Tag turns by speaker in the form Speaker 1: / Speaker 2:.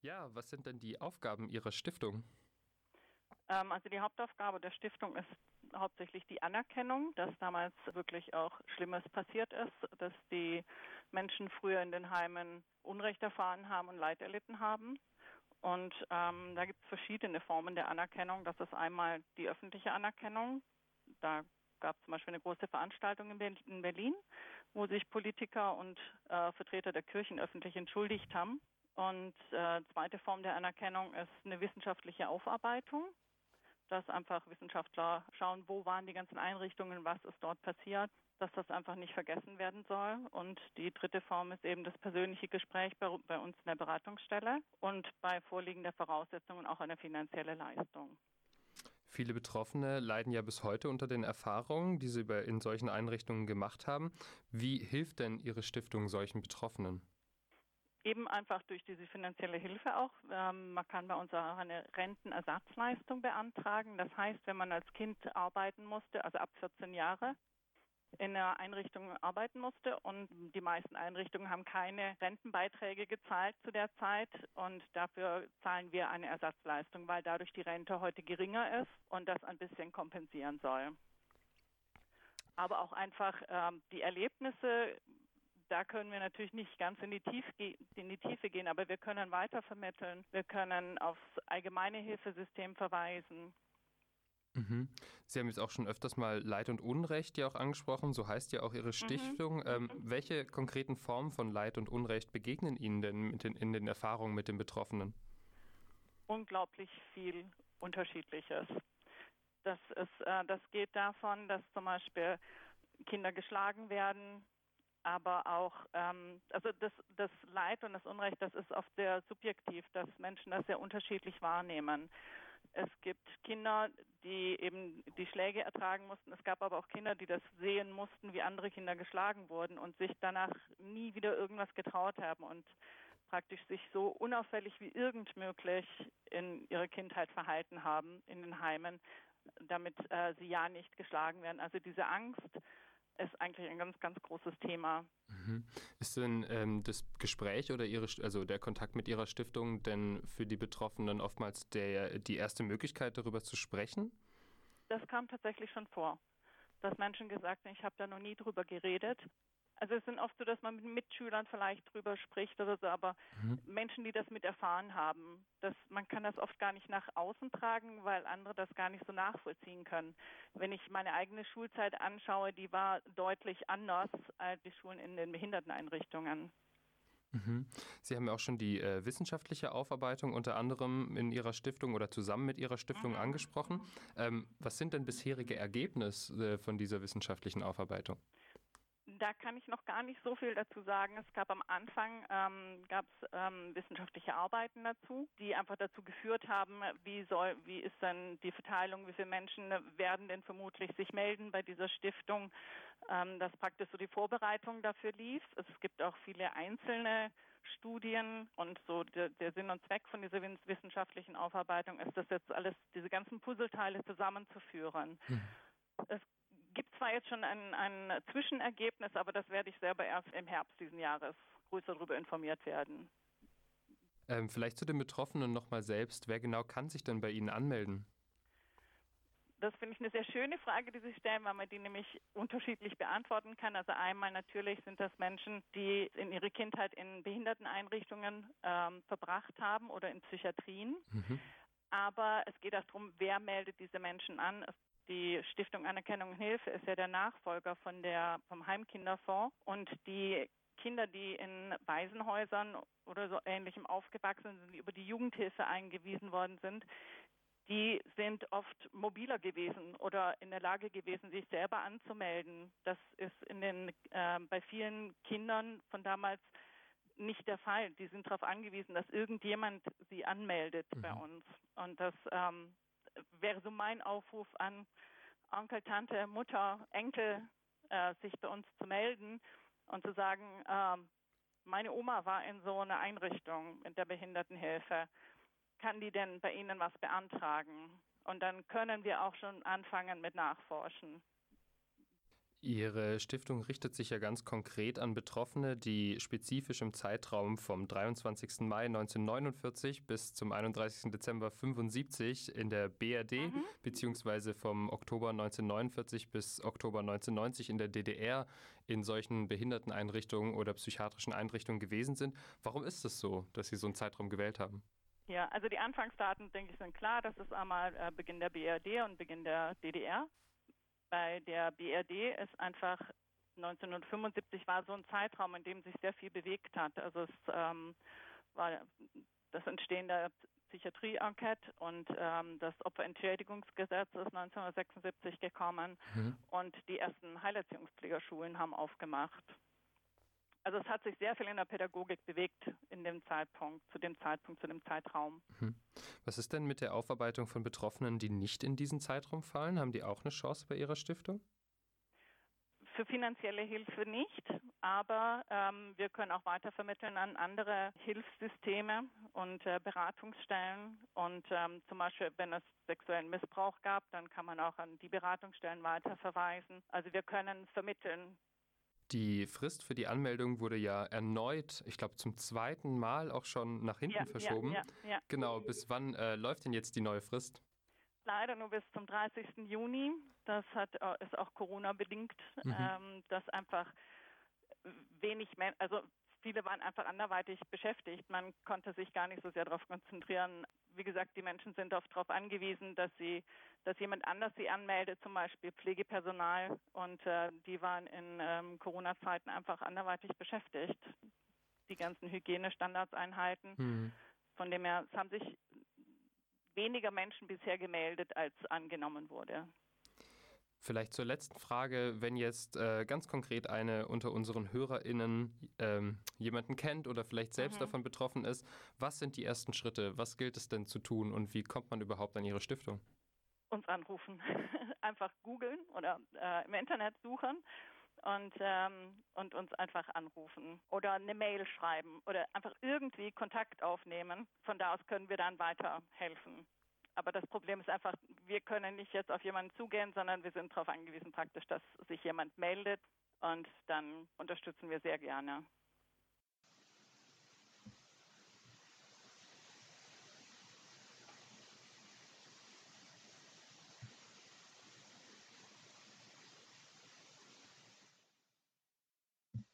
Speaker 1: Ja, was sind denn die Aufgaben Ihrer Stiftung?
Speaker 2: Also die Hauptaufgabe der Stiftung ist hauptsächlich die Anerkennung, dass damals wirklich auch Schlimmes passiert ist, dass die Menschen früher in den Heimen Unrecht erfahren haben und Leid erlitten haben. Und da gibt es verschiedene Formen der Anerkennung. Das ist einmal die öffentliche Anerkennung. Da gab es zum Beispiel eine große Veranstaltung in Berlin, wo sich Politiker und Vertreter der Kirchen öffentlich entschuldigt haben. Und zweite Form der Anerkennung ist eine wissenschaftliche Aufarbeitung, dass einfach Wissenschaftler schauen, wo waren die ganzen Einrichtungen, was ist dort passiert, dass das einfach nicht vergessen werden soll. Und die dritte Form ist eben das persönliche Gespräch bei uns in der Beratungsstelle und bei Vorliegen der Voraussetzungen auch eine finanzielle Leistung.
Speaker 1: Viele Betroffene leiden ja bis heute unter den Erfahrungen, die sie in solchen Einrichtungen gemacht haben. Wie hilft denn Ihre Stiftung solchen Betroffenen?
Speaker 2: Eben einfach durch diese finanzielle Hilfe auch. Man kann bei uns auch eine Rentenersatzleistung beantragen. Das heißt, wenn man als Kind arbeiten musste, also ab 14 Jahre, in einer Einrichtung arbeiten musste und die meisten Einrichtungen haben keine Rentenbeiträge gezahlt zu der Zeit und dafür zahlen wir eine Ersatzleistung, weil dadurch die Rente heute geringer ist und das ein bisschen kompensieren soll. Aber auch einfach die Erlebnisse, da können wir natürlich nicht ganz in die Tiefe gehen, aber wir können weitervermitteln. Wir können aufs allgemeine Hilfesystem verweisen.
Speaker 1: Mhm. Sie haben jetzt auch schon öfters mal Leid und Unrecht ja auch angesprochen, so heißt ja auch Ihre Stiftung. Welche konkreten Formen von Leid und Unrecht begegnen Ihnen denn in den Erfahrungen mit den Betroffenen?
Speaker 2: Unglaublich viel Unterschiedliches. Das geht davon, dass zum Beispiel Kinder geschlagen werden, aber auch, also das Leid und das Unrecht, das ist oft sehr subjektiv, dass Menschen das sehr unterschiedlich wahrnehmen. Es gibt Kinder, die eben die Schläge ertragen mussten. Es gab aber auch Kinder, die das sehen mussten, wie andere Kinder geschlagen wurden und sich danach nie wieder irgendwas getraut haben und praktisch sich so unauffällig wie irgend möglich in ihrer Kindheit verhalten haben in den Heimen, damit sie ja nicht geschlagen werden. Also diese Angst ist eigentlich ein ganz, ganz großes Thema.
Speaker 1: Mhm. Ist denn das Gespräch oder der Kontakt mit Ihrer Stiftung denn für die Betroffenen oftmals die erste Möglichkeit, darüber zu sprechen?
Speaker 2: Das kam tatsächlich schon vor, dass Menschen gesagt haben, ich habe da noch nie drüber geredet. Also es sind oft so, dass man mit Mitschülern vielleicht drüber spricht oder so, aber Menschen, die das mit erfahren haben, man kann das oft gar nicht nach außen tragen, weil andere das gar nicht so nachvollziehen können. Wenn ich meine eigene Schulzeit anschaue, die war deutlich anders als die Schulen in den Behinderteneinrichtungen.
Speaker 1: Mhm. Sie haben ja auch schon die wissenschaftliche Aufarbeitung unter anderem in Ihrer Stiftung oder zusammen mit Ihrer Stiftung angesprochen. Was sind denn bisherige Ergebnisse von dieser wissenschaftlichen Aufarbeitung?
Speaker 2: Da kann ich noch gar nicht so viel dazu sagen. Es gab am Anfang wissenschaftliche Arbeiten dazu, die einfach dazu geführt haben, wie ist denn die Verteilung, wie viele Menschen werden denn vermutlich sich melden bei dieser Stiftung, dass praktisch so die Vorbereitung dafür lief. Es gibt auch viele einzelne Studien und so der Sinn und Zweck von dieser wissenschaftlichen Aufarbeitung ist, das jetzt alles, diese ganzen Puzzleteile zusammenzuführen. Es gibt zwar jetzt schon ein Zwischenergebnis, aber das werde ich selber erst im Herbst diesen Jahres größer darüber informiert werden.
Speaker 1: Vielleicht zu den Betroffenen nochmal selbst. Wer genau kann sich denn bei Ihnen anmelden?
Speaker 2: Das finde ich eine sehr schöne Frage, die Sie stellen, weil man die nämlich unterschiedlich beantworten kann. Also einmal natürlich sind das Menschen, die in ihre Kindheit in Behinderteneinrichtungen verbracht haben oder in Psychiatrien. Aber es geht auch darum, wer meldet diese Menschen an. Die Stiftung Anerkennung und Hilfe ist ja der Nachfolger vom Heimkinderfonds und die Kinder, die in Waisenhäusern oder so Ähnlichem aufgewachsen sind, die über die Jugendhilfe eingewiesen worden sind, die sind oft mobiler gewesen oder in der Lage gewesen, sich selber anzumelden. Das ist bei vielen Kindern von damals nicht der Fall. Die sind darauf angewiesen, dass irgendjemand sie anmeldet bei uns. Und das wäre so mein Aufruf an Onkel, Tante, Mutter, Enkel, sich bei uns zu melden und zu sagen, meine Oma war in so einer Einrichtung mit der Behindertenhilfe. Kann die denn bei Ihnen was beantragen? Und dann können wir auch schon anfangen mit Nachforschen.
Speaker 1: Ihre Stiftung richtet sich ja ganz konkret an Betroffene, die spezifisch im Zeitraum vom 23. Mai 1949 bis zum 31. Dezember 1975 in der BRD beziehungsweise vom Oktober 1949 bis Oktober 1990 in der DDR in solchen Behinderteneinrichtungen oder psychiatrischen Einrichtungen gewesen sind. Warum ist es so, dass Sie so einen Zeitraum gewählt haben?
Speaker 2: Ja, also die Anfangsdaten, denke ich, sind klar. Das ist einmal Beginn der BRD und Beginn der DDR. Bei der BRD ist einfach 1975 war so ein Zeitraum, in dem sich sehr viel bewegt hat. Also es war das Entstehen der Psychiatrie-Enquete und das Opferentschädigungsgesetz ist 1976 gekommen und die ersten Heilerziehungspflegerschulen haben aufgemacht. Also es hat sich sehr viel in der Pädagogik bewegt in dem Zeitpunkt, zu dem Zeitraum.
Speaker 1: Was ist denn mit der Aufarbeitung von Betroffenen, die nicht in diesen Zeitraum fallen? Haben die auch eine Chance bei Ihrer Stiftung?
Speaker 2: Für finanzielle Hilfe nicht, aber wir können auch weitervermitteln an andere Hilfssysteme und Beratungsstellen. Und zum Beispiel, wenn es sexuellen Missbrauch gab, dann kann man auch an die Beratungsstellen weiterverweisen. Also wir können vermitteln.
Speaker 1: Die Frist für die Anmeldung wurde ja erneut, ich glaube zum zweiten Mal auch schon nach hinten verschoben.
Speaker 2: Ja.
Speaker 1: Genau, bis wann läuft denn jetzt die neue Frist?
Speaker 2: Leider nur bis zum 30. Juni. Das ist auch Corona-bedingt, dass einfach viele waren einfach anderweitig beschäftigt. Man konnte sich gar nicht so sehr darauf konzentrieren. Wie gesagt, die Menschen sind oft darauf angewiesen, dass jemand anders sie anmeldet, zum Beispiel Pflegepersonal. Und die waren in Corona-Zeiten einfach anderweitig beschäftigt. Die ganzen Hygienestandards einhalten. Von dem her, es haben sich weniger Menschen bisher gemeldet, als angenommen wurde.
Speaker 1: Vielleicht zur letzten Frage, wenn jetzt ganz konkret eine unter unseren HörerInnen jemanden kennt oder vielleicht selbst davon betroffen ist, was sind die ersten Schritte? Was gilt es denn zu tun und wie kommt man überhaupt an Ihre Stiftung?
Speaker 2: Uns anrufen. Einfach googeln oder im Internet suchen und uns einfach anrufen oder eine Mail schreiben oder einfach irgendwie Kontakt aufnehmen. Von da aus können wir dann weiterhelfen. Aber das Problem ist einfach, wir können nicht jetzt auf jemanden zugehen, sondern wir sind darauf angewiesen praktisch, dass sich jemand meldet und dann unterstützen wir sehr gerne.